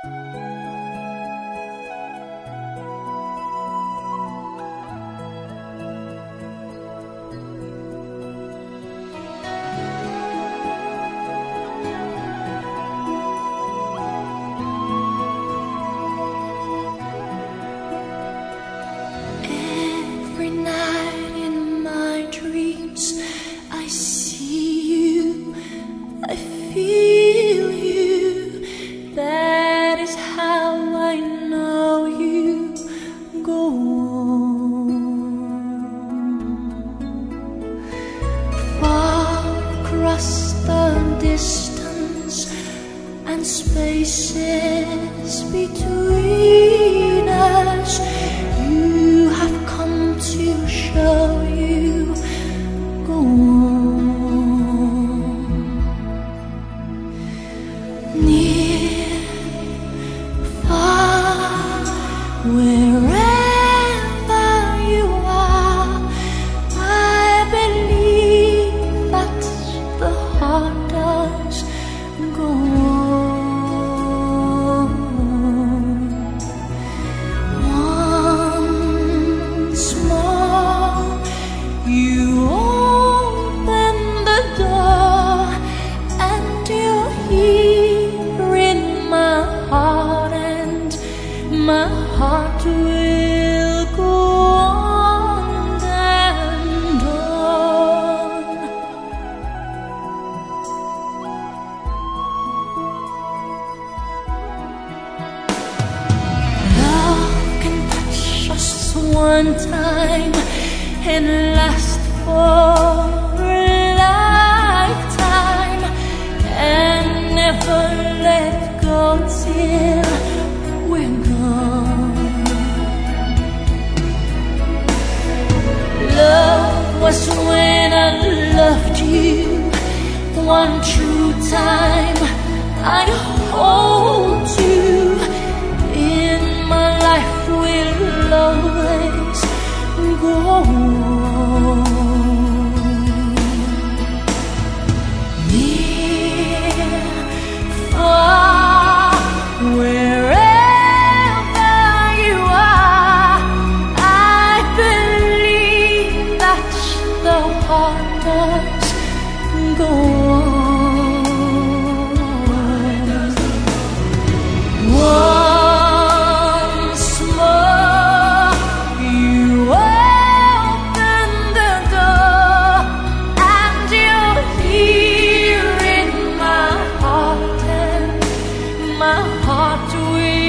Every night in my dreams I see you, I feel you. That is how I know you. Go on. Far across the distance and spaces between us, you have come to show you. Go on. Near, far, wherever you are, I believe that the heart does. Go on. Once more, you open the door, and you're here in my heart, and my heart will go on and on. Love can touch us one time and last for a lifetime, and never let go till we're gone. Love was when I loved you one true time. I'd hold you in my life, will always go on. Near, far, wherever you are, I believe that the heart does go on. Once more, you open the door, and you're here in my heart, and my heart will